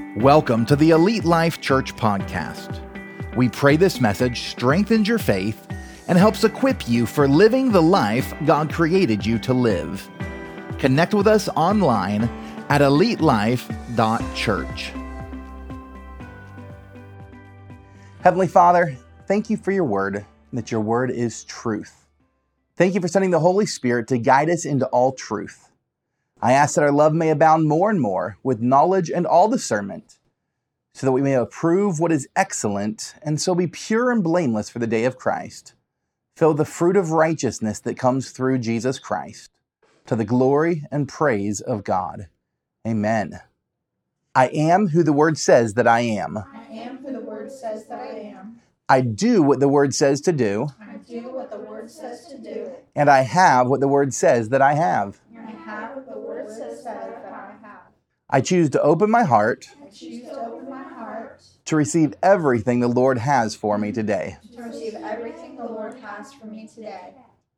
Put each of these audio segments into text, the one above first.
Welcome to the Elite Life Church podcast. We pray this message strengthens your faith and helps equip you for living the life God created you to live. Connect with us online at elitelife.church. Heavenly Father, thank you for your word, that your word is truth. Thank you for sending the Holy Spirit to guide us into all truth. I ask that our love may abound more and more with knowledge and all discernment, so that we may approve what is excellent and so be pure and blameless for the day of Christ. Fill the fruit of righteousness that comes through Jesus Christ, to the glory and praise of God. Amen. I am who the word says that I am. I am who the word says that I am. I do what the word says to do. I do what the word says to do. And I have what the word says that I have. I have what the word says that I have. I choose to open my heart I choose to open my heart to receive everything the Lord has for me today. to receive everything the Lord has for me today.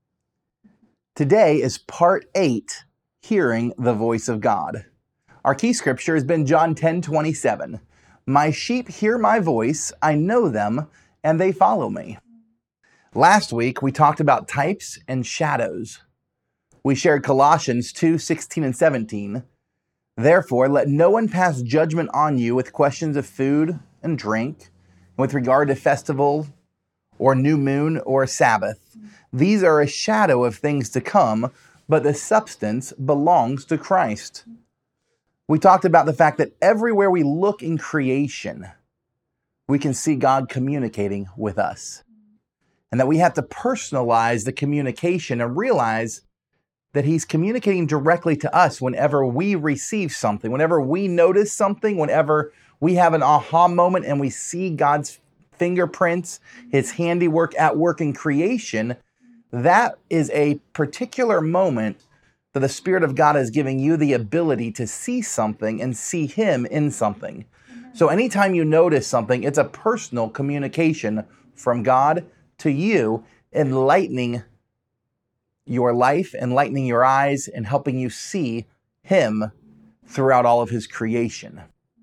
Today is part 8, Hearing the Voice of God. Our key scripture has been John 10:27. My sheep hear my voice, I know them, and they follow me. Last week, we talked about types and shadows. We shared Colossians 2:16 and 17. Therefore, let no one pass judgment on you with questions of food and drink, with regard to festival or new moon or Sabbath. These are a shadow of things to come, but the substance belongs to Christ. We talked about the fact that everywhere we look in creation, we can see God communicating with us. And that we have to personalize the communication and realize that He's communicating directly to us whenever we receive something, whenever we notice something, whenever we have an aha moment and we see God's fingerprints, His handiwork at work in creation. That is a particular moment that the Spirit of God is giving you the ability to see something and see Him in something. So anytime you notice something, it's a personal communication from God to you, enlightening your life, enlightening your eyes, and helping you see Him throughout all of His creation.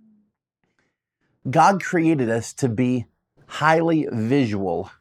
God created us to be highly visual,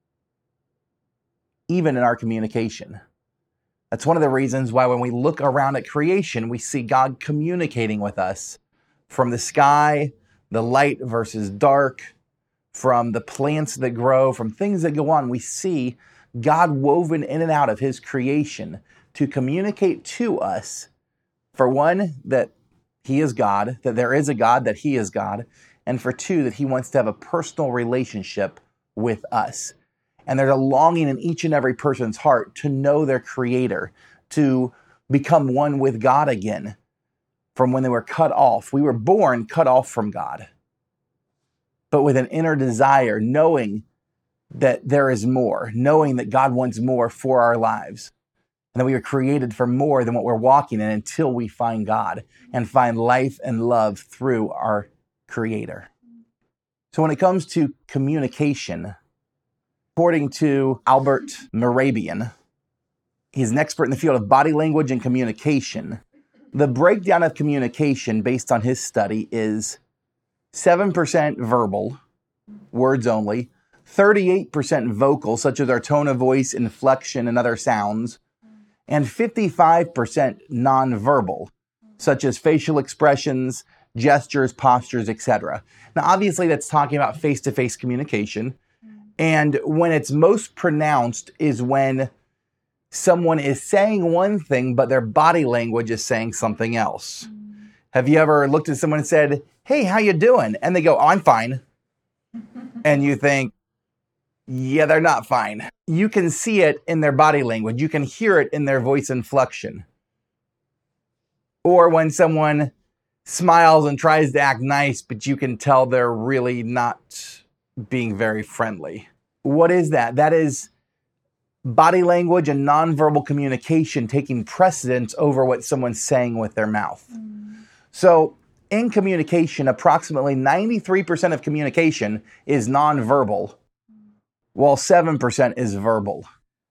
even in our communication. That's one of the reasons why when we look around at creation, we see God communicating with us from the sky, the light versus dark, from the plants that grow, from things that go on. We see God woven in and out of His creation to communicate to us, for one, that He is God, that there is a God, that He is God, and for two, that He wants to have a personal relationship with us. And there's a longing in each and every person's heart to know their Creator, to become one with God again from when they were cut off. We were born cut off from God, but with an inner desire, knowing that there is more, knowing that God wants more for our lives, and that we are created for more than what we're walking in until we find God and find life and love through our Creator. So when it comes to communication, according to Albert Mehrabian, he's an expert in the field of body language and communication. The breakdown of communication based on his study is 7% verbal, words only, 38% vocal, such as our tone of voice, inflection, and other sounds, and 55% nonverbal, such as facial expressions, gestures, postures, etc. Now, obviously, that's talking about face-to-face communication, and when it's most pronounced is when someone is saying one thing, but their body language is saying something else. Have you ever looked at someone and said, "Hey, how you doing?" And they go, "Oh, I'm fine." And you think, yeah, they're not fine. You can see it in their body language. You can hear it in their voice inflection. Or when someone smiles and tries to act nice, but you can tell they're really not being very friendly. What is that? That is body language and nonverbal communication taking precedence over what someone's saying with their mouth. So in communication, approximately 93% of communication is nonverbal, while 7% is verbal.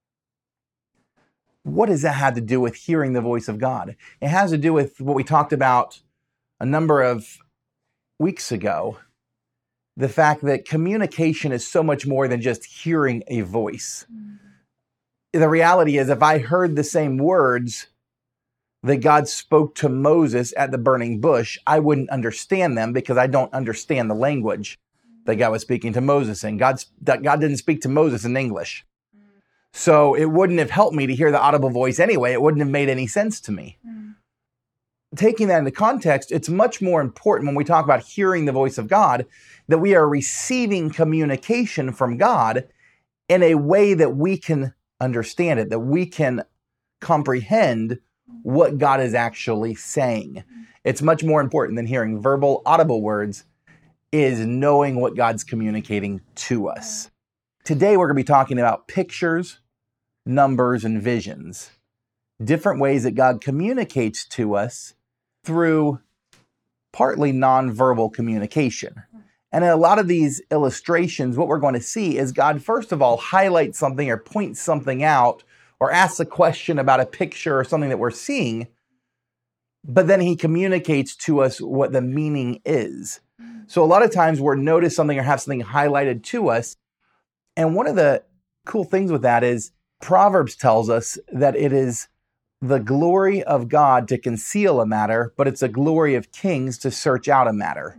What does that have to do with hearing the voice of God? It has to do with what we talked about a number of weeks ago the fact that communication is so much more than just hearing a voice. The reality is, if I heard the same words that God spoke to Moses at the burning bush, I wouldn't understand them because I don't understand the language that God was speaking to Moses in. God didn't speak to Moses in English. So it wouldn't have helped me to hear the audible voice anyway. It wouldn't have made any sense to me. Taking that into context, it's much more important when we talk about hearing the voice of God that we are receiving communication from God in a way that we can understand it, that we can comprehend what God is actually saying. It's much more important than hearing verbal, audible words, is knowing what God's communicating to us. Today, we're going to be talking about pictures, numbers, and visions. Different ways that God communicates to us through partly nonverbal communication. And in a lot of these illustrations, what we're going to see is God, first of all, highlights something or points something out or asks a question about a picture or something that we're seeing, but then he communicates to us what the meaning is. So a lot of times we'll notice something or have something highlighted to us. And one of the cool things with that is Proverbs tells us that it is the glory of God to conceal a matter, but it's the glory of kings to search out a matter.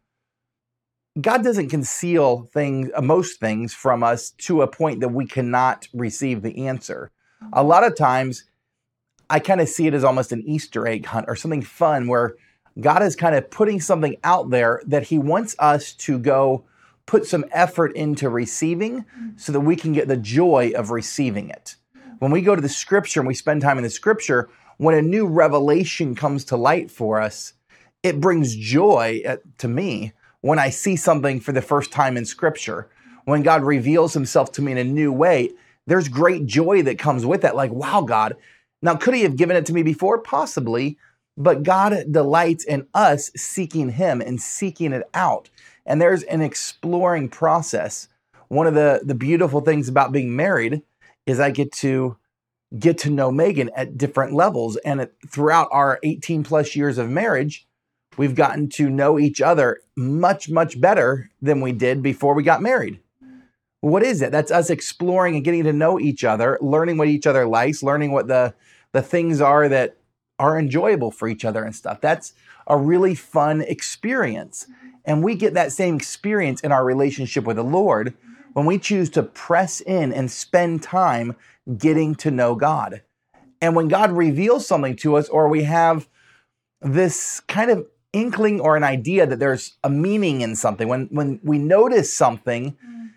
God doesn't conceal most things from us to a point that we cannot receive the answer. A lot of times, I kind of see it as almost an Easter egg hunt or something fun where God is kind of putting something out there that he wants us to go put some effort into receiving so that we can get the joy of receiving it. When we go to the scripture and we spend time in the scripture, when a new revelation comes to light for us, it brings joy to me when I see something for the first time in scripture. When God reveals himself to me in a new way, there's great joy that comes with that. Like, wow, God. Now, could he have given it to me before? Possibly. But God delights in us seeking him and seeking it out. And there's an exploring process. One of the beautiful things about being married is I get to know Megan at different levels. And throughout our 18 plus years of marriage, we've gotten to know each other much, much better than we did before we got married. What is it? That's us exploring and getting to know each other, learning what each other likes, learning what the things are that are enjoyable for each other and stuff. That's a really fun experience. And we get that same experience in our relationship with the Lord when we choose to press in and spend time getting to know God. And when God reveals something to us, or we have this kind of inkling or an idea that there's a meaning in something, when we notice something,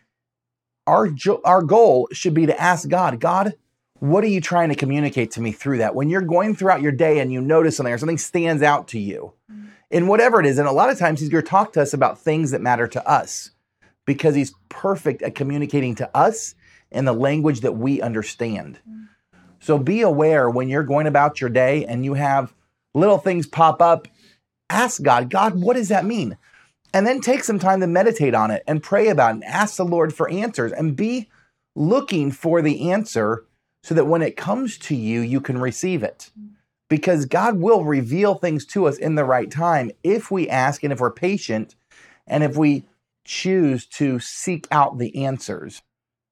our goal should be to ask God, what are you trying to communicate to me through that? When you're going throughout your day and you notice something or something stands out to you, in whatever it is, and a lot of times he's going to talk to us about things that matter to us because he's perfect at communicating to us in the language that we understand. So be aware when you're going about your day and you have little things pop up, ask God, what does that mean? And then take some time to meditate on it and pray about it and ask the Lord for answers and be looking for the answer so that when it comes to you, you can receive it. Because God will reveal things to us in the right time if we ask and if we're patient and if we choose to seek out the answers.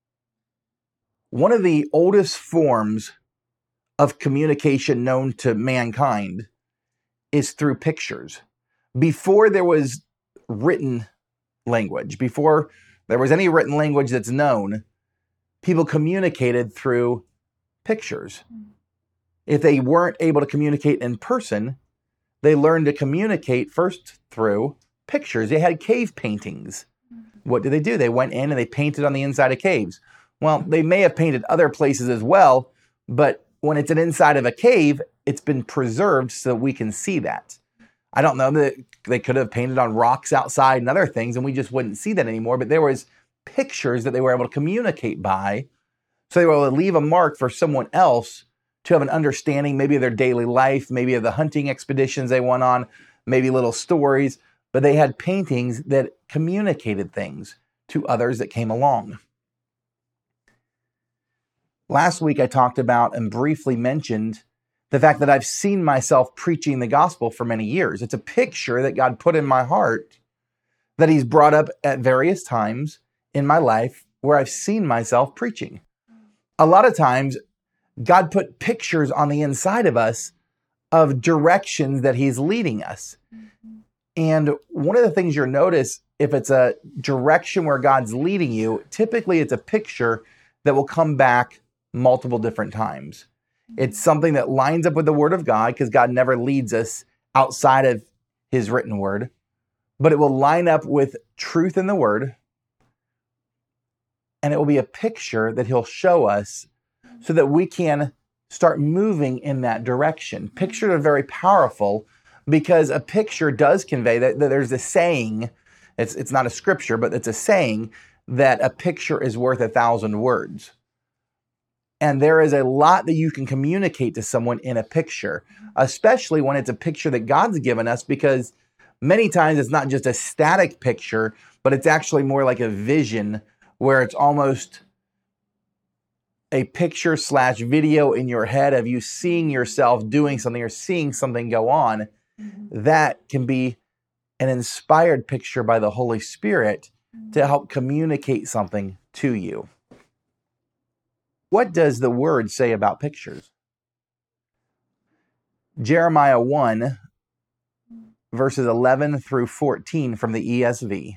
One of the oldest forms of communication known to mankind is through pictures. Before there was written language, before there was any written language that's known, people communicated through pictures. If they weren't able to communicate in person, they learned to communicate first through pictures. They had cave paintings. What did they do? They went in and they painted on the inside of caves. Well, they may have painted other places as well, but when it's an inside of a cave, it's been preserved so we can see that. I don't know that they could have painted on rocks outside and other things, and we just wouldn't see that anymore, but there was pictures that they were able to communicate by, so they were able to leave a mark for someone else to have an understanding, maybe of their daily life, maybe of the hunting expeditions they went on, maybe little stories, but they had paintings that communicated things to others that came along. Last week, I talked about and briefly mentioned the fact that I've seen myself preaching the gospel for many years. It's a picture that God put in my heart that he's brought up at various times in my life where I've seen myself preaching. A lot of times, God put pictures on the inside of us of directions that he's leading us. And one of the things you'll notice, if it's a direction where God's leading you, typically it's a picture that will come back multiple different times. It's something that lines up with the Word of God, because God never leads us outside of his written word, but it will line up with truth in the Word, and it will be a picture that he'll show us so that we can start moving in that direction. Pictures are very powerful because a picture does convey that there's a saying, it's not a scripture, but it's a saying that a picture is worth 1,000 words. And there is a lot that you can communicate to someone in a picture, especially when it's a picture that God's given us, because many times it's not just a static picture, but it's actually more like a vision where it's almost a picture / video in your head of you seeing yourself doing something or seeing something go on. That can be an inspired picture by the Holy Spirit to help communicate something to you. What does the Word say about pictures? Jeremiah 1, verses 11 through 14 from the ESV.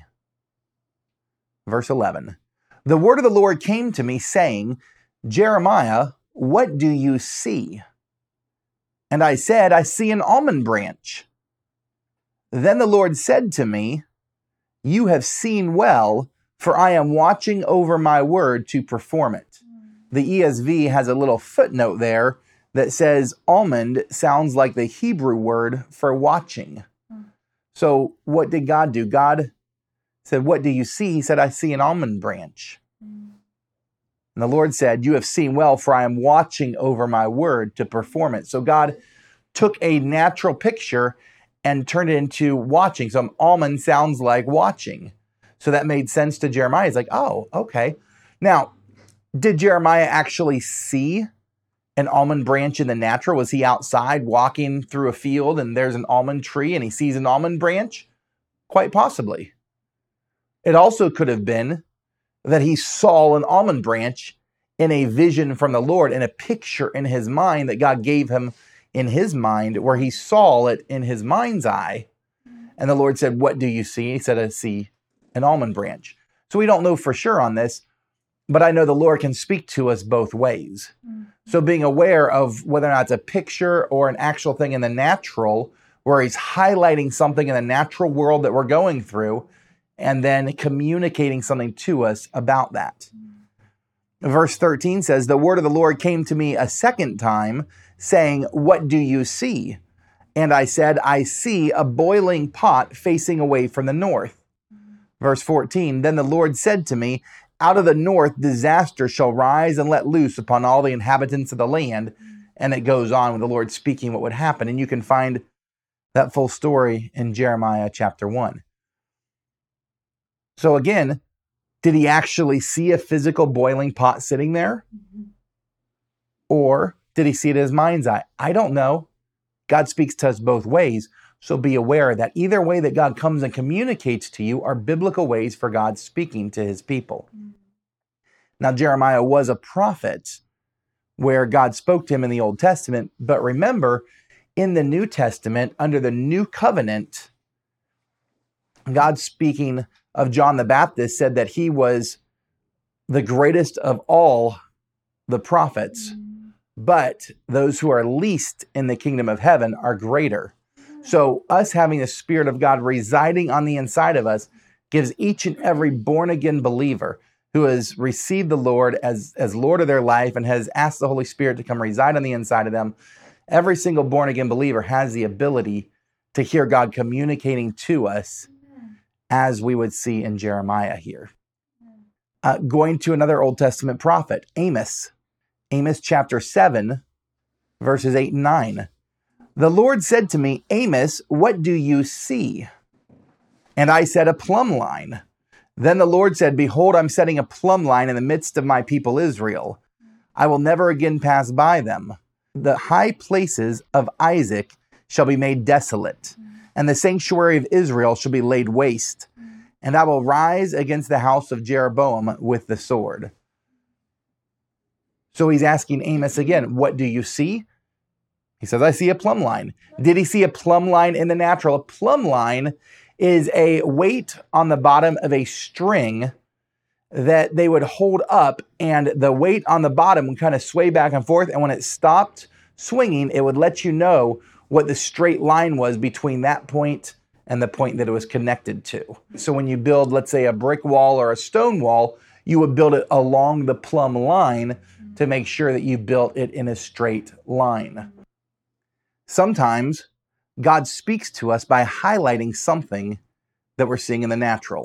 Verse 11. The word of the Lord came to me, saying, Jeremiah, what do you see? And I said, I see an almond branch. Then the Lord said to me, you have seen well, for I am watching over my word to perform it. The ESV has a little footnote there that says almond sounds like the Hebrew word for watching. So what did God do? God said, what do you see? He said, I see an almond branch. And the Lord said, you have seen well, for I am watching over my word to perform it. So God took a natural picture and turned it into watching. So an almond sounds like watching. So that made sense to Jeremiah. He's like, oh, okay. Now, did Jeremiah actually see an almond branch in the natural? Was he outside walking through a field and there's an almond tree and he sees an almond branch? Quite possibly. It also could have been that he saw an almond branch in a vision from the Lord, in a picture in his mind that God gave him in his mind, where he saw it in his mind's eye. And the Lord said, what do you see? He said, I see an almond branch. So we don't know for sure on this, but I know the Lord can speak to us both ways. So being aware of whether or not it's a picture or an actual thing in the natural, where he's highlighting something in the natural world that we're going through, and then communicating something to us about that. Verse 13 says, the word of the Lord came to me a second time, saying, what do you see? And I said, I see a boiling pot facing away from the north. Verse 14, then the Lord said to me, out of the north disaster shall rise and let loose upon all the inhabitants of the land. And it goes on with the Lord speaking what would happen. And you can find that full story in Jeremiah chapter 1. So again, did he actually see a physical boiling pot sitting there? Or did he see it in his mind's eye? I don't know. God speaks to us both ways. So be aware that either way that God comes and communicates to you are biblical ways for God speaking to his people. Now, Jeremiah was a prophet where God spoke to him in the Old Testament. But remember, in the New Testament, under the new covenant, God speaking of John the Baptist said that he was the greatest of all the prophets, but those who are least in the kingdom of heaven are greater. So us having the Spirit of God residing on the inside of us gives each and every born-again believer who has received the Lord as Lord of their life and has asked the Holy Spirit to come reside on the inside of them, every single born-again believer has the ability to hear God communicating to us, as we would see in Jeremiah here. Going to another Old Testament prophet, Amos. Amos chapter 7, verses 8 and 9. The Lord said to me, Amos, what do you see? And I said, a plumb line. Then the Lord said, behold, I'm setting a plumb line in the midst of my people Israel. I will never again pass by them. The high places of Isaac shall be made desolate, and the sanctuary of Israel shall be laid waste. and I will rise against the house of Jeroboam with the sword. So he's asking Amos again, what do you see? He says, I see a plumb line. Did he see a plumb line in the natural? A plumb line is a weight on the bottom of a string that they would hold up, and the weight on the bottom would kind of sway back and forth. And when it stopped swinging, it would let you know what the straight line was between that point and the point that it was connected to. So when you build, let's say, a brick wall or a stone wall, you would build it along the plumb line to make sure that you built it in a straight line. Sometimes God speaks to us by highlighting something that we're seeing in the natural.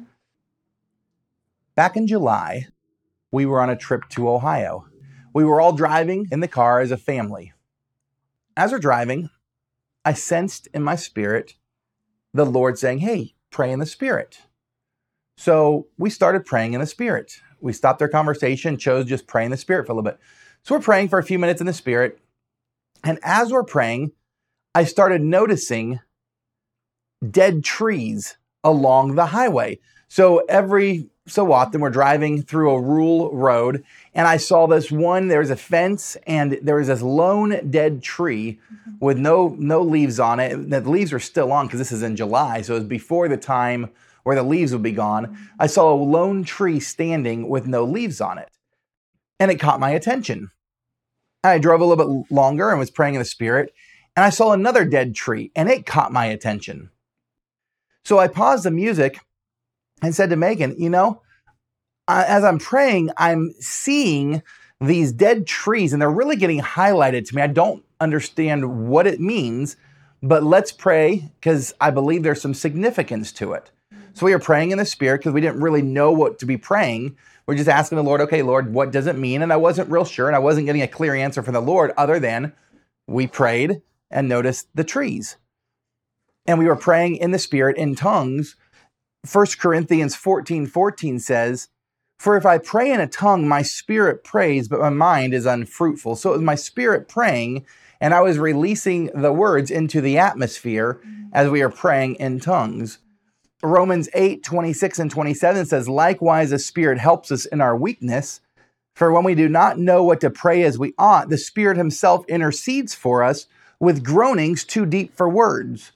Back in July, we were on a trip to Ohio. We were all driving in the car as a family. As we're driving, I sensed in my spirit the Lord saying, hey, pray in the Spirit. So we started praying in the Spirit. We stopped our conversation, chose just pray in the Spirit for a little bit. So we're praying for a few minutes in the Spirit. And as we're praying, I started noticing dead trees along the highway. So every so often we're driving through a rural road, and I saw this one, there was a fence, and there was this lone dead tree with no leaves on it. The leaves were still on because this is in July, so it was before the time where the leaves would be gone. I saw a lone tree standing with no leaves on it, and it caught my attention. I drove a little bit longer and was praying in the Spirit, and I saw another dead tree, and it caught my attention. So I paused the music and said to Megan, as I'm praying, I'm seeing these dead trees, and they're really getting highlighted to me. I don't understand what it means, but let's pray because I believe there's some significance to it. So we were praying in the Spirit because we didn't really know what to be praying. We're just asking the Lord, okay, Lord, what does it mean? And I wasn't real sure, and I wasn't getting a clear answer from the Lord other than we prayed and noticed the trees. And we were praying in the Spirit in tongues. 1 Corinthians 14:14 says, for if I pray in a tongue, my spirit prays, but my mind is unfruitful. So it was my spirit praying, and I was releasing the words into the atmosphere as we are praying in tongues. Romans 8:26 and 27 says, likewise, the Spirit helps us in our weakness. For when we do not know what to pray as we ought, the Spirit himself intercedes for us with groanings too deep for words.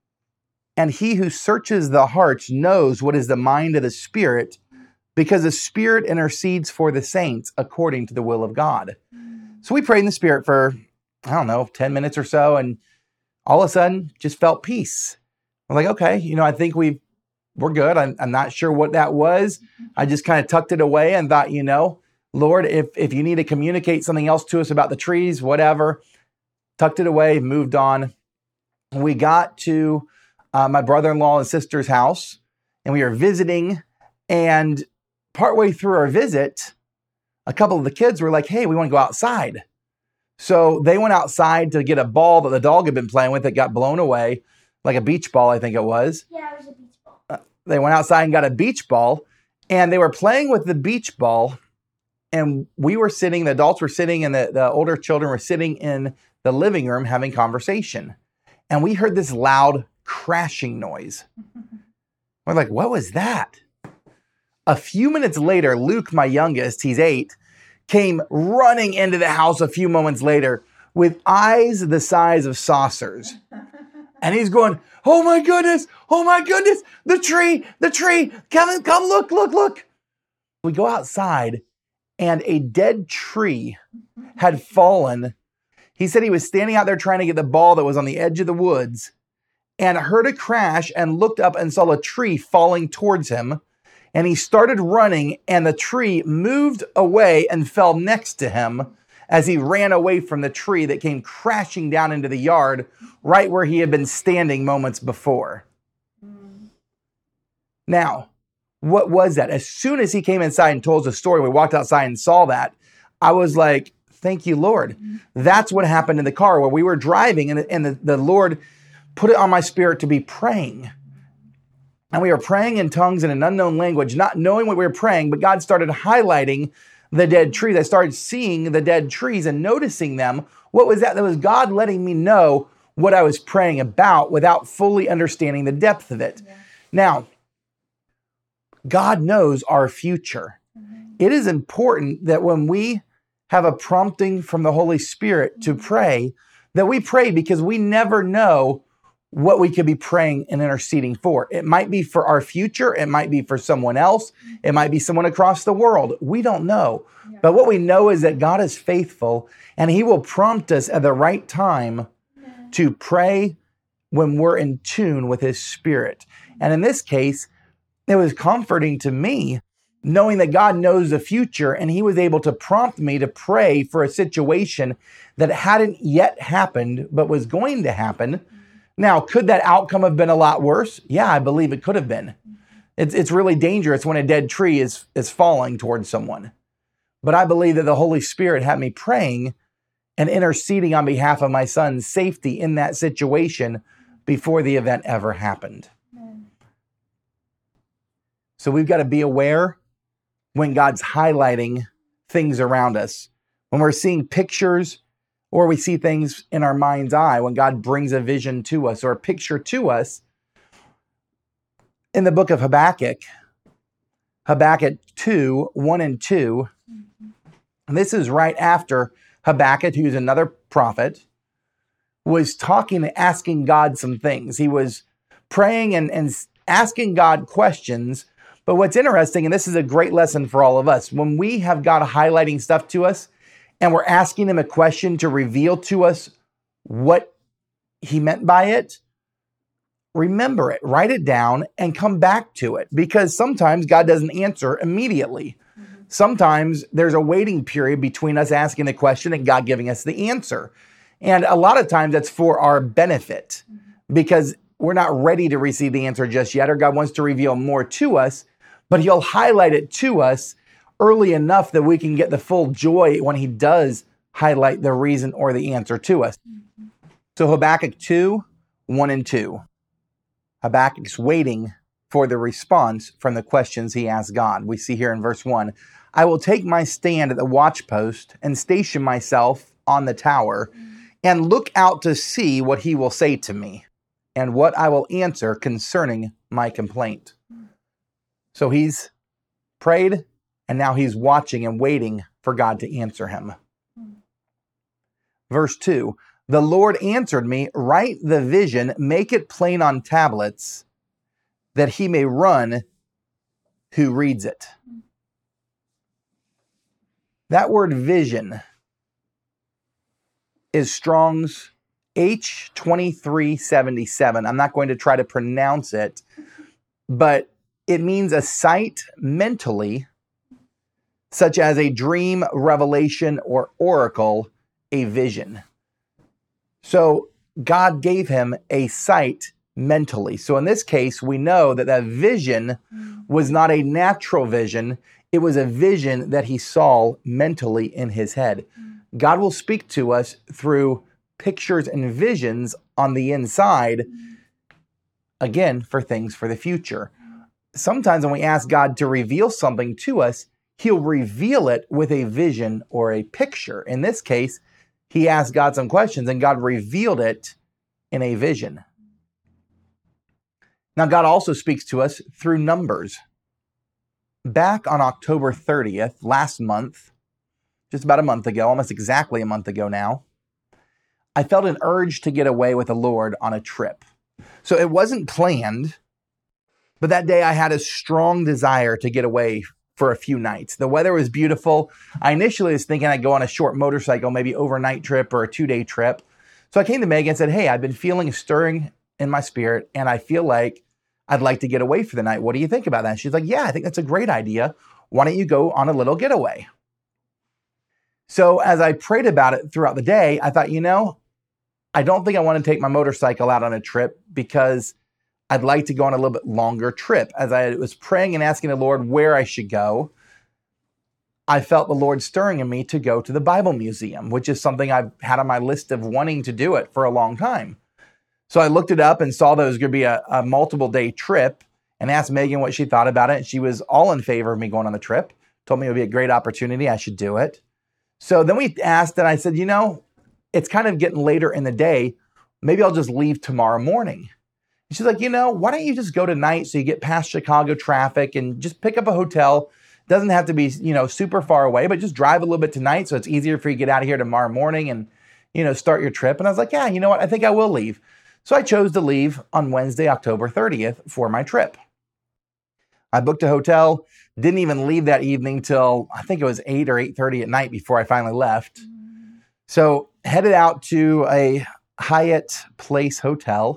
And he who searches the hearts knows what is the mind of the Spirit, because the Spirit intercedes for the saints according to the will of God. So we prayed in the Spirit for, 10 minutes or so, and all of a sudden just felt peace. I'm like, okay, I think we're good. I'm not sure what that was. I just kind of tucked it away and thought, Lord, if you need to communicate something else to us about the trees, whatever, tucked it away, moved on. We got to my brother-in-law and sister's house, and we were visiting, and partway through our visit, a couple of the kids were like, hey, we want to go outside. So they went outside to get a ball that the dog had been playing with that got blown away, like a beach ball, I think it was. Yeah, it was a beach ball. They went outside and got a beach ball, and they were playing with the beach ball, and we were sitting, the adults were sitting, and the older children were sitting in the living room having conversation. And we heard this loud crashing noise. We're like, what was that? A few minutes later, Luke, my youngest, he's 8, came running into the house a few moments later with eyes the size of saucers. And he's going, oh my goodness, the tree, come look. We go outside, and a dead tree had fallen. He said he was standing out there trying to get the ball that was on the edge of the woods, and heard a crash and looked up and saw a tree falling towards him. And he started running, and the tree moved away and fell next to him as he ran away from the tree that came crashing down into the yard right where he had been standing moments before. Now, what was that? As soon as he came inside and told us the story, we walked outside and saw that, I was like, thank you, Lord. That's what happened in the car where we were driving, and the Lord put it on my spirit to be praying. And we were praying in tongues in an unknown language, not knowing what we were praying, but God started highlighting the dead trees. I started seeing the dead trees and noticing them. What was that? That was God letting me know what I was praying about without fully understanding the depth of it. Yeah. Now, God knows our future. It is important that when we have a prompting from the Holy Spirit to pray, that we pray because we never know what we could be praying and interceding for. It might be for our future. It might be for someone else. It might be someone across the world. We don't know. But what we know is that God is faithful and he will prompt us at the right time to pray when we're in tune with his Spirit. And in this case, it was comforting to me knowing that God knows the future and he was able to prompt me to pray for a situation that hadn't yet happened, but was going to happen. Now, could that outcome have been a lot worse? Yeah, I believe it could have been. It's really dangerous when a dead tree is falling towards someone. But I believe that the Holy Spirit had me praying and interceding on behalf of my son's safety in that situation before the event ever happened. So we've got to be aware when God's highlighting things around us. When we're seeing pictures or we see things in our mind's eye, when God brings a vision to us or a picture to us. In the book of Habakkuk, Habakkuk 2, 1 and 2, and this is right after Habakkuk, who's another prophet, was talking and asking God some things. He was praying and asking God questions. But what's interesting, and this is a great lesson for all of us, when we have God highlighting stuff to us and we're asking him a question to reveal to us what he meant by it, remember it, write it down, and come back to it. Because sometimes God doesn't answer immediately. Sometimes there's a waiting period between us asking the question and God giving us the answer. And a lot of times that's for our benefit because we're not ready to receive the answer just yet, or God wants to reveal more to us, but he'll highlight it to us early enough that we can get the full joy when he does highlight the reason or the answer to us. So Habakkuk 2, 1 and 2. Habakkuk's waiting for the response from the questions he asked God. We see here in verse 1, I will take my stand at the watchpost and station myself on the tower and look out to see what he will say to me and what I will answer concerning my complaint. So he's prayed and now he's watching and waiting for God to answer him. Verse 2, the Lord answered me, write the vision, make it plain on tablets, that he may run who reads it. That word vision is Strong's H2377. I'm not going to try to pronounce it, but it means a sight mentally, such as a dream, revelation, or oracle, a vision. So God gave him a sight mentally. So in this case, we know that that vision was not a natural vision. It was a vision that he saw mentally in his head. God will speak to us through pictures and visions on the inside, again, for things for the future. Sometimes when we ask God to reveal something to us, he'll reveal it with a vision or a picture. In this case, he asked God some questions and God revealed it in a vision. Now, God also speaks to us through numbers. Back on October 30th, last month, just about a month ago, almost exactly a month ago now, I felt an urge to get away with the Lord on a trip. So it wasn't planned, but that day I had a strong desire to get away for a few nights. The weather was beautiful. I initially was thinking I'd go on a short motorcycle, maybe overnight trip or a 2-day trip. So I came to Megan and said, hey, I've been feeling a stirring in my spirit and I feel like I'd like to get away for the night. What do you think about that? She's like, yeah, I think that's a great idea. Why don't you go on a little getaway? So as I prayed about it throughout the day, I thought, I don't think I want to take my motorcycle out on a trip because I'd like to go on a little bit longer trip. As I was praying and asking the Lord where I should go, I felt the Lord stirring in me to go to the Bible Museum, which is something I've had on my list of wanting to do it for a long time. So I looked it up and saw that it was going to be a multiple day trip and asked Megan what she thought about it. And she was all in favor of me going on the trip, told me it would be a great opportunity. I should do it. So then we asked and I said, it's kind of getting later in the day. Maybe I'll just leave tomorrow morning. She's like, why don't you just go tonight so you get past Chicago traffic and just pick up a hotel. Doesn't have to be, super far away, but just drive a little bit tonight so it's easier for you to get out of here tomorrow morning and, start your trip. And I was like, yeah, you know what? I think I will leave. So I chose to leave on Wednesday, October 30th for my trip. I booked a hotel, didn't even leave that evening till I think it was 8 or 8:30 at night before I finally left. So headed out to a Hyatt Place hotel.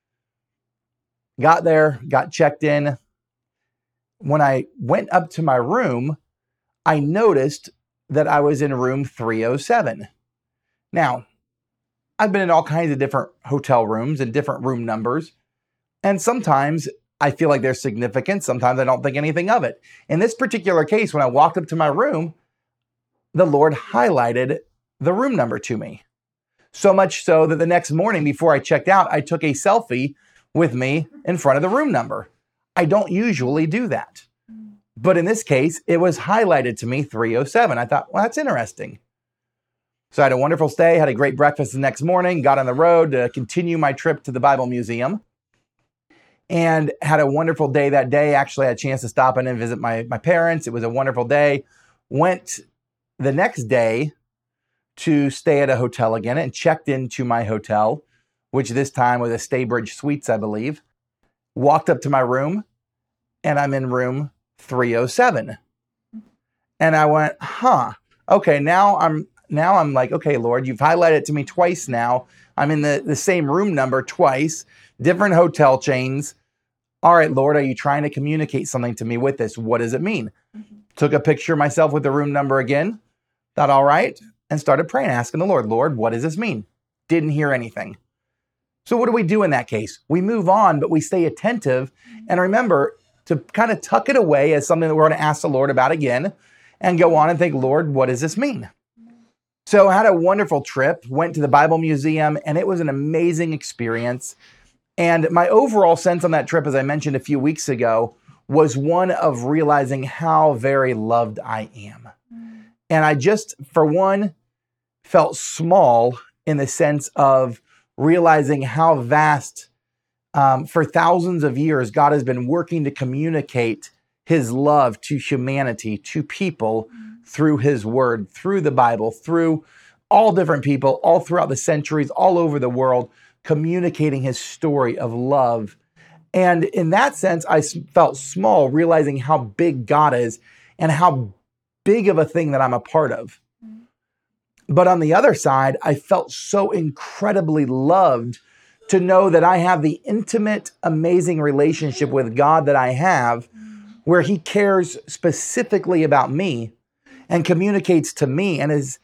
Got there, got checked in. When I went up to my room, I noticed that I was in room 307. Now, I've been in all kinds of different hotel rooms and different room numbers, and sometimes I feel like there's significance. Sometimes I don't think anything of it. In this particular case, when I walked up to my room, the Lord highlighted the room number to me. So much so that the next morning before I checked out, I took a selfie with me in front of the room number. I don't usually do that. But in this case, it was highlighted to me 307. I thought, well, that's interesting. So I had a wonderful stay, had a great breakfast the next morning, got on the road to continue my trip to the Bible Museum, and had a wonderful day that day. Actually, I had a chance to stop in and visit my parents. It was a wonderful day. Went the next day to stay at a hotel again and checked into my hotel, which this time was a Staybridge Suites, I believe. Walked up to my room, and I'm in room 307. And I went, okay, now I'm like, okay, Lord, you've highlighted it to me twice now. I'm in the same room number twice, different hotel chains. All right, Lord, are you trying to communicate something to me with this? What does it mean? Took a picture of myself with the room number again, thought, all right, and started praying, asking the Lord, what does this mean? Didn't hear anything. So what do we do in that case? We move on, but we stay attentive and remember to kind of tuck it away as something that we're going to ask the Lord about again and go on and think, Lord, what does this mean? So I had a wonderful trip, went to the Bible Museum, and it was an amazing experience. And my overall sense on that trip, as I mentioned a few weeks ago, was one of realizing how very loved I am. And I just, for one, felt small in the sense of realizing how vast, for thousands of years, God has been working to communicate his love to humanity, to people, through his word, through the Bible, through all different people, all throughout the centuries, all over the world, communicating his story of love. And in that sense, I felt small, realizing how big God is and how big of a thing that I'm a part of. But on the other side, I felt so incredibly loved to know that I have the intimate, amazing relationship with God that I have, where he cares specifically about me and communicates to me and is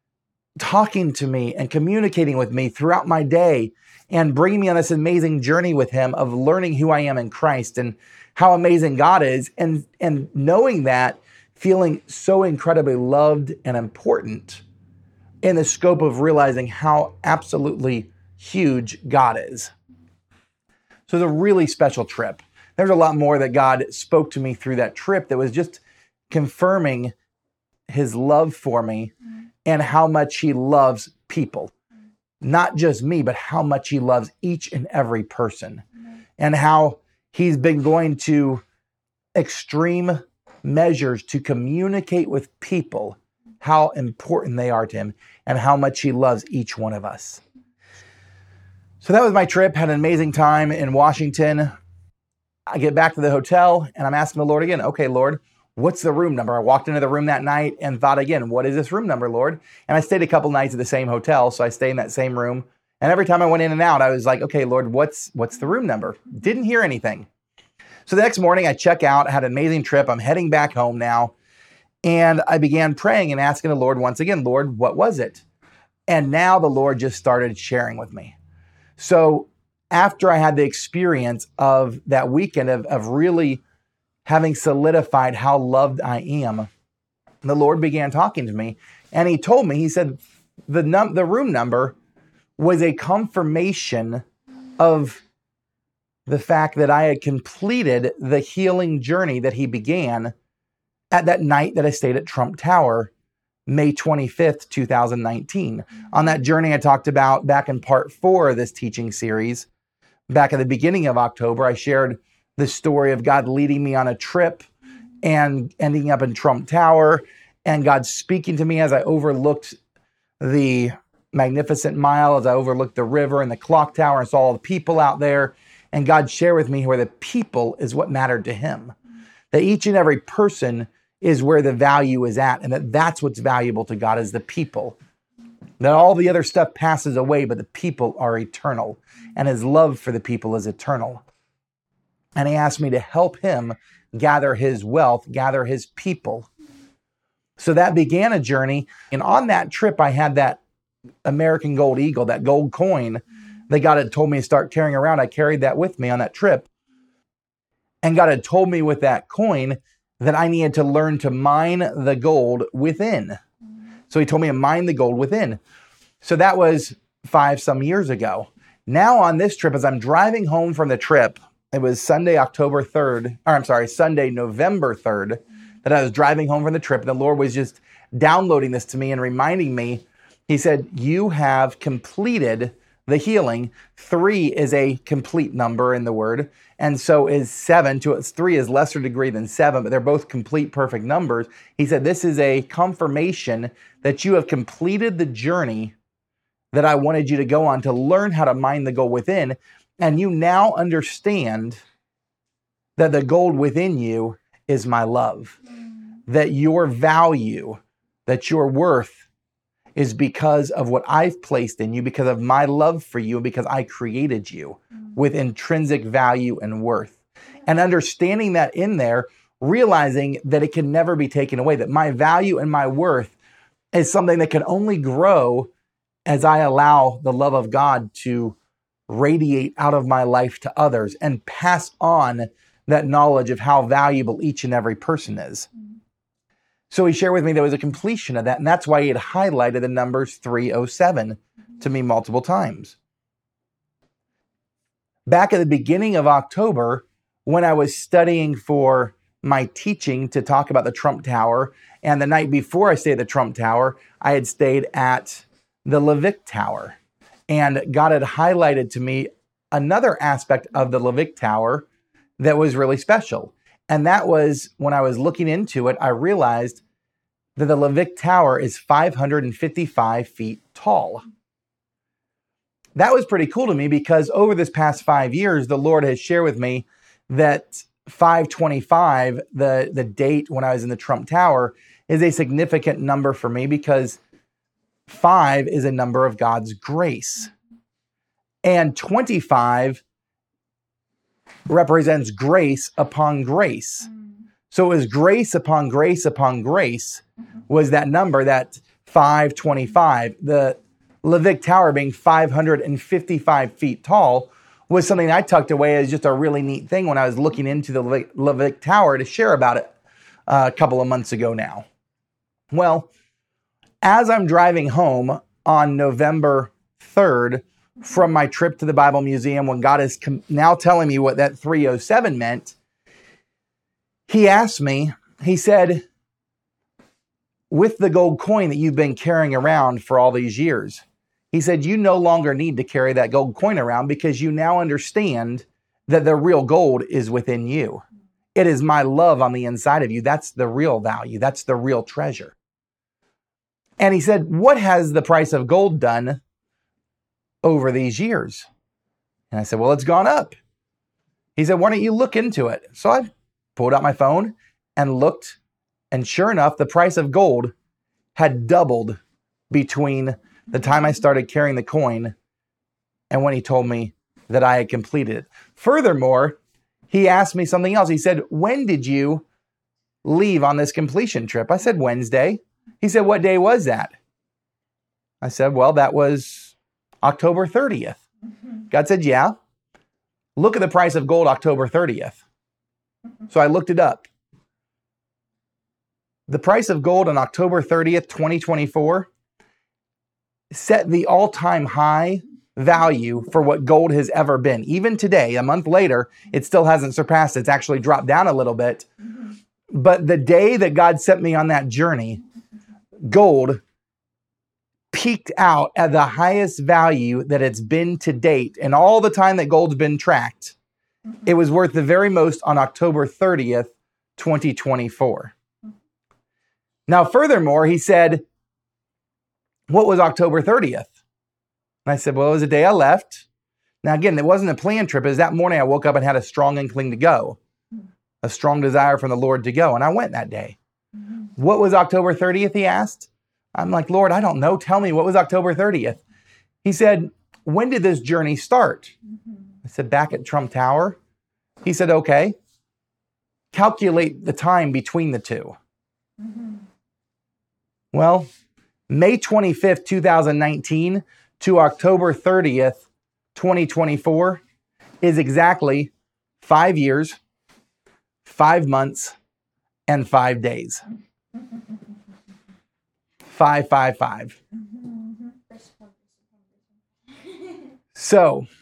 talking to me and communicating with me throughout my day and bringing me on this amazing journey with him of learning who I am in Christ and how amazing God is. And knowing that, feeling so incredibly loved and important in the scope of realizing how absolutely huge God is. So it's a really special trip. There's a lot more that God spoke to me through that trip that was just confirming his love for me and how much he loves people. Not just me, but how much he loves each and every person. And how he's been going to extreme measures to communicate with people how important they are to him and how much he loves each one of us. So that was my trip. Had an amazing time in Washington. I get back to the hotel and I'm asking the Lord again, okay, Lord, what's the room number? I walked into the room that night and thought again, what is this room number, Lord? And I stayed a couple nights at the same hotel. So I stayed in that same room. And every time I went in and out, I was like, okay, Lord, what's the room number? Didn't hear anything. So the next morning I check out, had an amazing trip. I'm heading back home now. And I began praying and asking the Lord once again, Lord, what was it? And now the Lord just started sharing with me. So after I had the experience of that weekend of really having solidified how loved I am, the Lord began talking to me. And he told me, he said, the room number was a confirmation of the fact that I had completed the healing journey that he began at that night that I stayed at Trump Tower, May 25th, 2019. On that journey I talked about back in part 4 of this teaching series, back at the beginning of October, I shared the story of God leading me on a trip and ending up in Trump Tower, and God speaking to me as I overlooked the Magnificent Mile, as I overlooked the river and the clock tower and saw all the people out there. And God shared with me where the people is what mattered to him. That each and every person is where the value is at, and that's what's valuable to God is the people. That all the other stuff passes away, but the people are eternal, and his love for the people is eternal. And he asked me to help him gather his wealth, gather his people. So that began a journey. And on that trip, I had that American Gold Eagle, that gold coin that God had told me to start carrying around. I carried that with me on that trip. And God had told me with that coin that I needed to learn to mine the gold within. So he told me to mine the gold within. So that was 5 some years ago. Now on this trip, as I'm driving home from the trip, it was Sunday, November 3rd, that I was driving home from the trip. And the Lord was just downloading this to me and reminding me. He said, you have completed the healing. 3 is a complete number in the word. And so is 7. 3 is lesser degree than 7, but they're both complete, perfect numbers. He said, this is a confirmation that you have completed the journey that I wanted you to go on to learn how to mine the gold within. And you now understand that the gold within you is my love, that your value, that your worth is because of what I've placed in you, because of my love for you, and because I created you with intrinsic value and worth. And understanding that in there, realizing that it can never be taken away, that my value and my worth is something that can only grow as I allow the love of God to radiate out of my life to others and pass on that knowledge of how valuable each and every person is. So he shared with me there was a completion of that, and that's why he had highlighted the numbers 307 to me multiple times. Back at the beginning of October, when I was studying for my teaching to talk about the Trump Tower, and the night before I stayed at the Trump Tower, I had stayed at the Levick Tower. And God had highlighted to me another aspect of the Levick Tower that was really special. And that was when I was looking into it, I realized that the Levick Tower is 555 feet tall. That was pretty cool to me because over this past 5 years, the Lord has shared with me that 525, the date when I was in the Trump Tower, is a significant number for me because 5 is a number of God's grace. And 25 represents grace upon grace. So it was grace upon grace upon grace was that number, that 525. The Levick Tower being 555 feet tall was something I tucked away as just a really neat thing when I was looking into the Levick Tower to share about it a couple of months ago now. Well, as I'm driving home on November 3rd from my trip to the Bible Museum, when God is now telling me what that 307 meant, he asked me, he said, with the gold coin that you've been carrying around for all these years, he said, you no longer need to carry that gold coin around because you now understand that the real gold is within you. It is my love on the inside of you. That's the real value. That's the real treasure. And he said, what has the price of gold done over these years? And I said, well, it's gone up. He said, why don't you look into it? So I pulled out my phone and looked, and sure enough, the price of gold had doubled between the time I started carrying the coin and when he told me that I had completed it. Furthermore, he asked me something else. He said, when did you leave on this completion trip? I said, Wednesday. He said, what day was that? I said, well, that was October 30th. God said, yeah. Look at the price of gold October 30th. So I looked it up. The price of gold on October 30th, 2024 set the all-time high value for what gold has ever been. Even today, a month later, it still hasn't surpassed. It's actually dropped down a little bit. But the day that God sent me on that journey, gold peaked out at the highest value that it's been to date. And all the time that gold's been tracked, it was worth the very most on October 30th, 2024. Now, furthermore, he said, what was October 30th? And I said, well, it was the day I left. Now, again, it wasn't a planned trip. It was that morning I woke up and had a strong inkling to go, a strong desire from the Lord to go. And I went that day. What was October 30th, he asked? I'm like, Lord, I don't know. Tell me, what was October 30th? He said, when did this journey start? I said, back at Trump Tower. He said, okay. Calculate the time between the two. Well, May 25th, 2019 to October 30th, 2024 is exactly 5 years, 5 months, and 5 days. 555. So,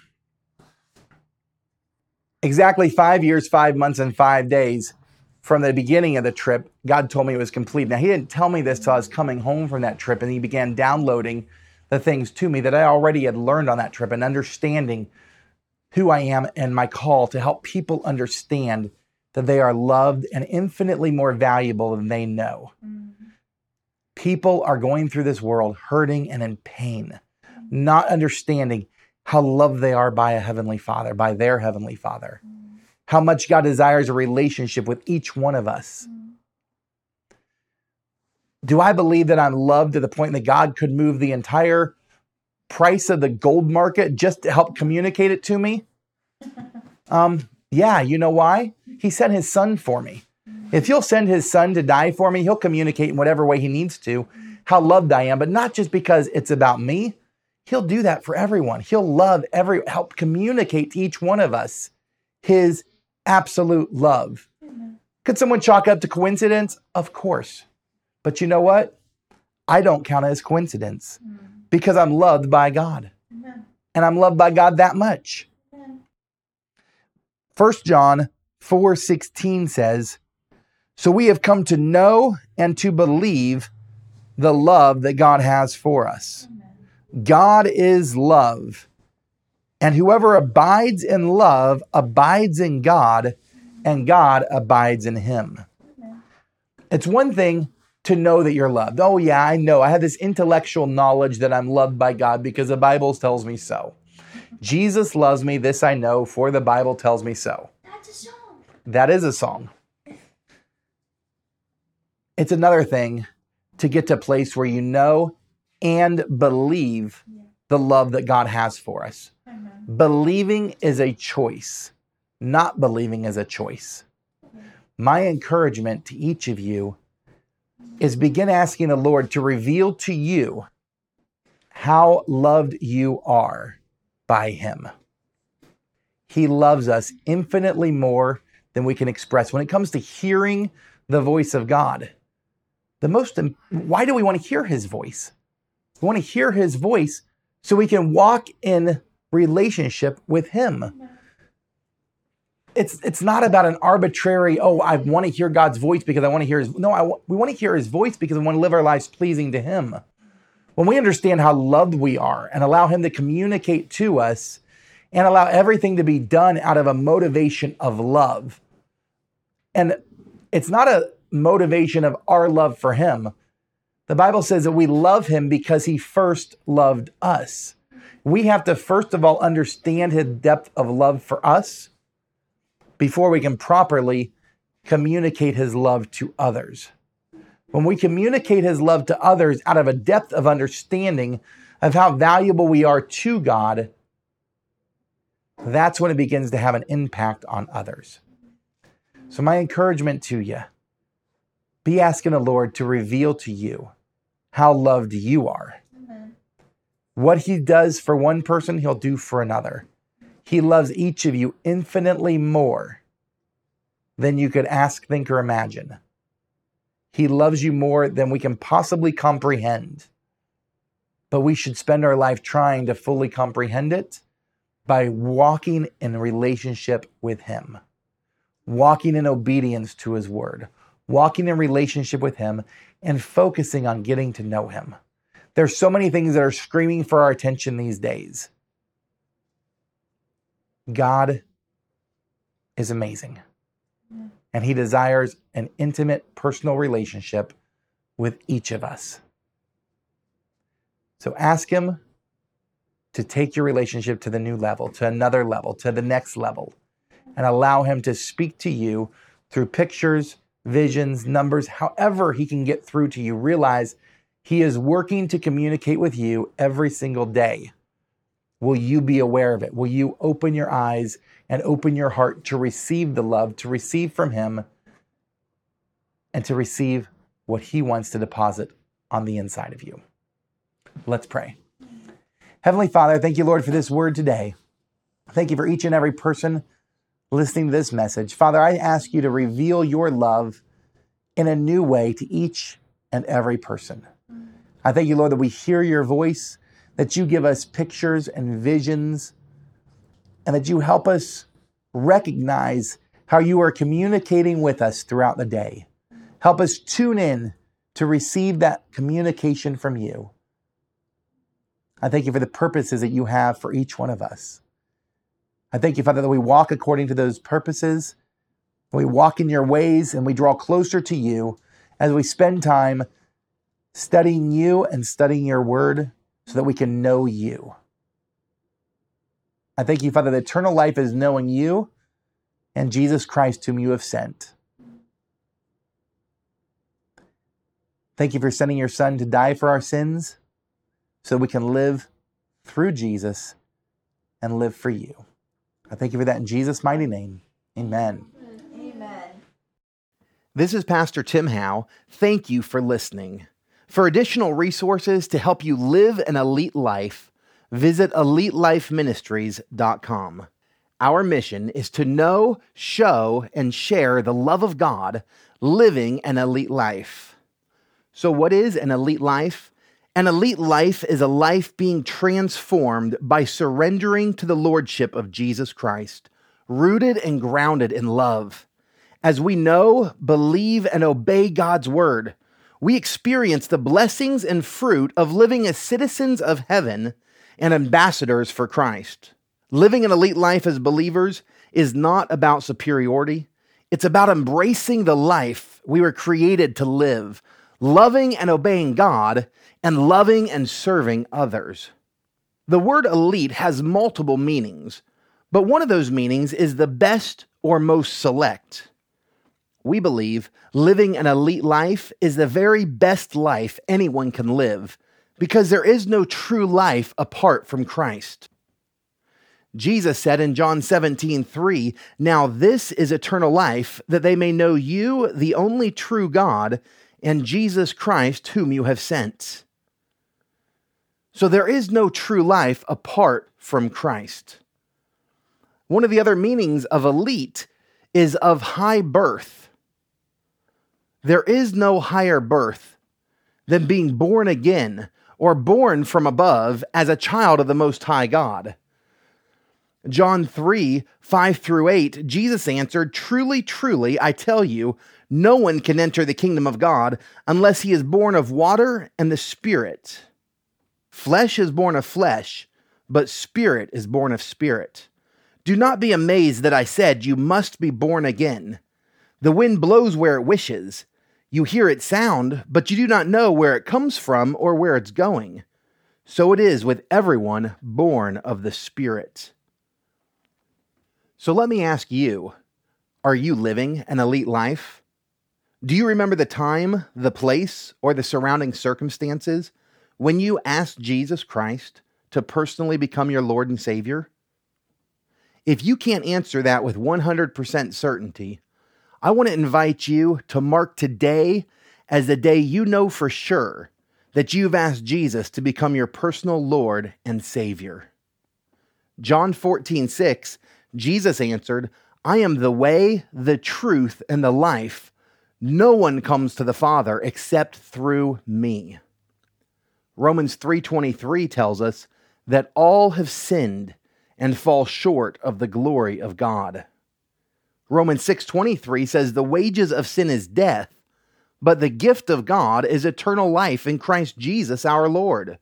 exactly 5 years, 5 months, and 5 days from the beginning of the trip, God told me it was complete. Now, he didn't tell me this till I was coming home from that trip, and he began downloading the things to me that I already had learned on that trip and understanding who I am and my call to help people understand that they are loved and infinitely more valuable than they know. People are going through this world hurting and in pain, not understanding how loved they are by a heavenly Father, by their heavenly Father, how much God desires a relationship with each one of us. Do I believe that I'm loved to the point that God could move the entire price of the gold market just to help communicate it to me? Yeah, you know why? He sent his son for me. If he'll send his son to die for me, he'll communicate in whatever way he needs to how loved I am, but not just because it's about me. He'll do that for everyone. He'll help communicate to each one of us his absolute love. Could someone chalk up to coincidence? Of course. But you know what? I don't count it as coincidence because I'm loved by God. And I'm loved by God that much. 1 John 4:16 says, so we have come to know and to believe the love that God has for us. God is love. And whoever abides in love abides in God, and God abides in him. It's one thing to know that you're loved. Oh yeah, I know. I have this intellectual knowledge that I'm loved by God because the Bible tells me so. Jesus loves me, this I know, for the Bible tells me so. That's a song. That is a song. It's another thing to get to a place where you know and believe the love that God has for us. Believing is a choice. Not believing is a choice. My encouragement to each of you is begin asking the Lord to reveal to you how loved you are by him. He loves us infinitely more than we can express. When it comes to hearing the voice of God, why do we want to hear his voice? We want to hear his voice so we can walk in relationship with him. It's not about an arbitrary, I want to hear God's voice because I want to hear his. No, we want to hear his voice because we want to live our lives pleasing to him. When we understand how loved we are and allow him to communicate to us and allow everything to be done out of a motivation of love. And it's not a motivation of our love for him. The Bible says that we love him because he first loved us. We have to first of all understand his depth of love for us before we can properly communicate his love to others. When we communicate his love to others out of a depth of understanding of how valuable we are to God, that's when it begins to have an impact on others. So my encouragement to you, be asking the Lord to reveal to you how loved you are. What he does for one person, he'll do for another. He loves each of you infinitely more than you could ask, think, or imagine. He loves you more than we can possibly comprehend. But we should spend our life trying to fully comprehend it by walking in relationship with him, walking in obedience to his word, walking in relationship with him and focusing on getting to know him. There's so many things that are screaming for our attention these days. God is amazing. And he desires an intimate, personal relationship with each of us. So ask him to take your relationship to the new level, to another level, to the next level, and allow him to speak to you through pictures, visions, numbers, however he can get through to you. Realize he is working to communicate with you every single day. Will you be aware of it? Will you open your eyes and open your heart to receive the love, to receive from him, and to receive what he wants to deposit on the inside of you? Let's pray. Heavenly Father, thank you, Lord, for this word today. Thank you for each and every person listening to this message. Father, I ask you to reveal your love in a new way to each and every person. I thank you, Lord, that we hear your voice, that you give us pictures and visions, and that you help us recognize how you are communicating with us throughout the day. Help us tune in to receive that communication from you. I thank you for the purposes that you have for each one of us. I thank you, Father, that we walk according to those purposes. We walk in your ways and we draw closer to you as we spend time studying you and studying your word so that we can know you. I thank you, Father, that eternal life is knowing you and Jesus Christ, whom you have sent. Thank you for sending your Son to die for our sins so we can live through Jesus and live for you. I thank you for that in Jesus' mighty name. Amen. Amen. This is Pastor Tim Howe. Thank you for listening. For additional resources to help you live an elite life, visit EliteLifeMinistries.com. Our mission is to know, show, and share the love of God, living an elite life. So what is an elite life? An elite life is a life being transformed by surrendering to the lordship of Jesus Christ, rooted and grounded in love. As we know, believe, and obey God's word, we experience the blessings and fruit of living as citizens of heaven and ambassadors for Christ. Living an elite life as believers is not about superiority. It's about embracing the life we were created to live, loving and obeying God, and loving and serving others. The word elite has multiple meanings, but one of those meanings is the best or most select. We believe living an elite life is the very best life anyone can live, because there is no true life apart from Christ. Jesus said in John 17:3, "Now this is eternal life, that they may know you, the only true God, and Jesus Christ, whom you have sent." So there is no true life apart from Christ. One of the other meanings of elite is of high birth. There is no higher birth than being born again or born from above as a child of the Most High God. John 3:5-8, Jesus answered, "Truly, truly, I tell you, no one can enter the kingdom of God unless he is born of water and the Spirit. Flesh is born of flesh, but spirit is born of spirit. Do not be amazed that I said you must be born again. The wind blows where it wishes. You hear its sound, but you do not know where it comes from or where it's going. So it is with everyone born of the Spirit." So let me ask you, are you living an elite life? Do you remember the time, the place, or the surrounding circumstances when you asked Jesus Christ to personally become your Lord and Savior? If you can't answer that with 100% certainty, I want to invite you to mark today as the day you know for sure that you've asked Jesus to become your personal Lord and Savior. John 14:6, Jesus answered, "I am the way, the truth, and the life. No one comes to the Father except through me." Romans 3:23 tells us that all have sinned and fall short of the glory of God. Romans 6:23 says the wages of sin is death, but the gift of God is eternal life in Christ Jesus our Lord.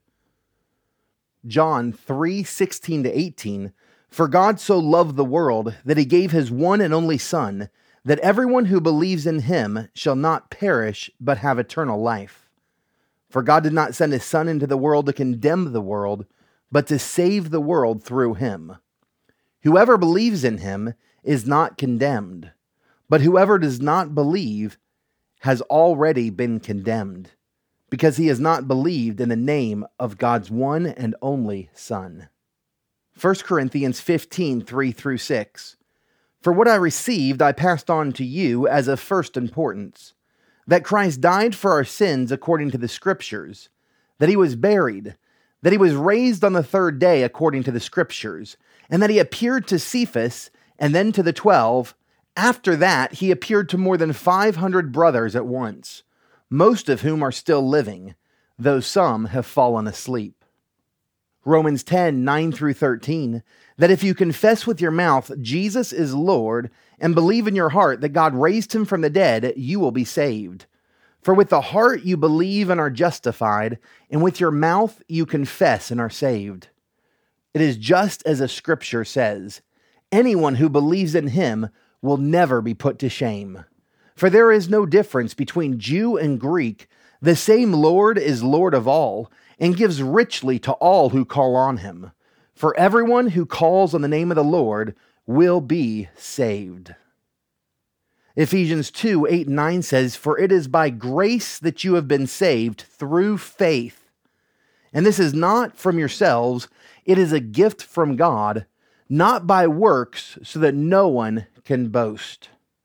John 3:16-18, For God so loved the world that he gave his one and only Son, that everyone who believes in him shall not perish but have eternal life. For God did not send his Son into the world to condemn the world, but to save the world through him. Whoever believes in him is not condemned, but whoever does not believe has already been condemned, because he has not believed in the name of God's one and only Son. 1 Corinthians 15:3-6. For what I received I passed on to you as of first importance, that Christ died for our sins according to the Scriptures, that he was buried, that he was raised on the third day according to the Scriptures, and that he appeared to Cephas and then to the 12. After that, he appeared to more than 500 brothers at once, most of whom are still living, though some have fallen asleep. Romans 10:9-13, that if you confess with your mouth Jesus is Lord and believe in your heart that God raised him from the dead, you will be saved. For with the heart you believe and are justified, and with your mouth you confess and are saved. It is just as a scripture says, anyone who believes in him will never be put to shame. For there is no difference between Jew and Greek. The same Lord is Lord of all, and gives richly to all who call on him. For everyone who calls on the name of the Lord will be saved. Ephesians 2:8-9 says, For it is by grace that you have been saved through faith. And this is not from yourselves, it is a gift from God, not by works, so that no one can boast.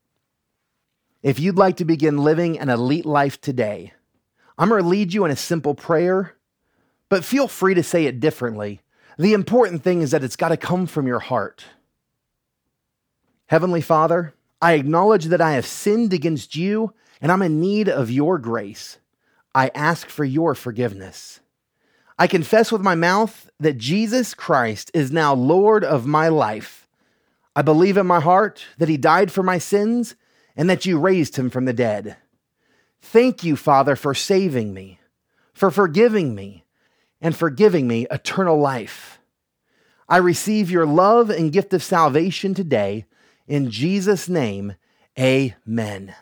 If you'd like to begin living an elite life today, I'm going to lead you in a simple prayer, but feel free to say it differently. The important thing is that it's got to come from your heart. Heavenly Father, I acknowledge that I have sinned against you and I'm in need of your grace. I ask for your forgiveness. I confess with my mouth that Jesus Christ is now Lord of my life. I believe in my heart that he died for my sins and that you raised him from the dead. Thank you, Father, for saving me, for forgiving me, and for giving me eternal life. I receive your love and gift of salvation today. In Jesus' name, amen.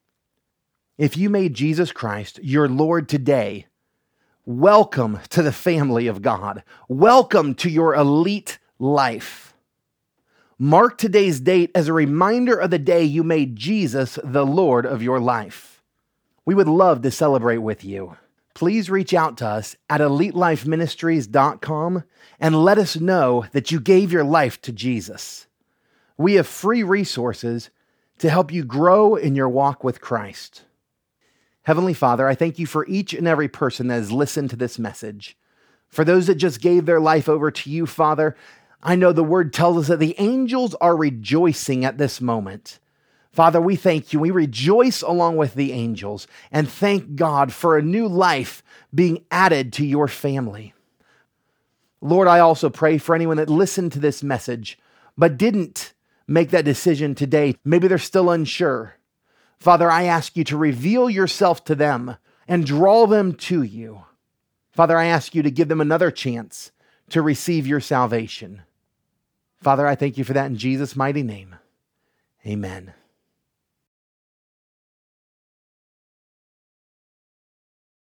If you made Jesus Christ your Lord today, welcome to the family of God. Welcome to your elite life. Mark today's date as a reminder of the day you made Jesus the Lord of your life. We would love to celebrate with you. Please reach out to us at elitelifeministries.com and let us know that you gave your life to Jesus. We have free resources to help you grow in your walk with Christ. Heavenly Father, I thank you for each and every person that has listened to this message. For those that just gave their life over to you, Father, I know the word tells us that the angels are rejoicing at this moment. Father, we thank you. We rejoice along with the angels and thank God for a new life being added to your family. Lord, I also pray for anyone that listened to this message but didn't make that decision today. Maybe they're still unsure. Father, I ask you to reveal yourself to them and draw them to you. Father, I ask you to give them another chance to receive your salvation. Father, I thank you for that in Jesus' mighty name. Amen.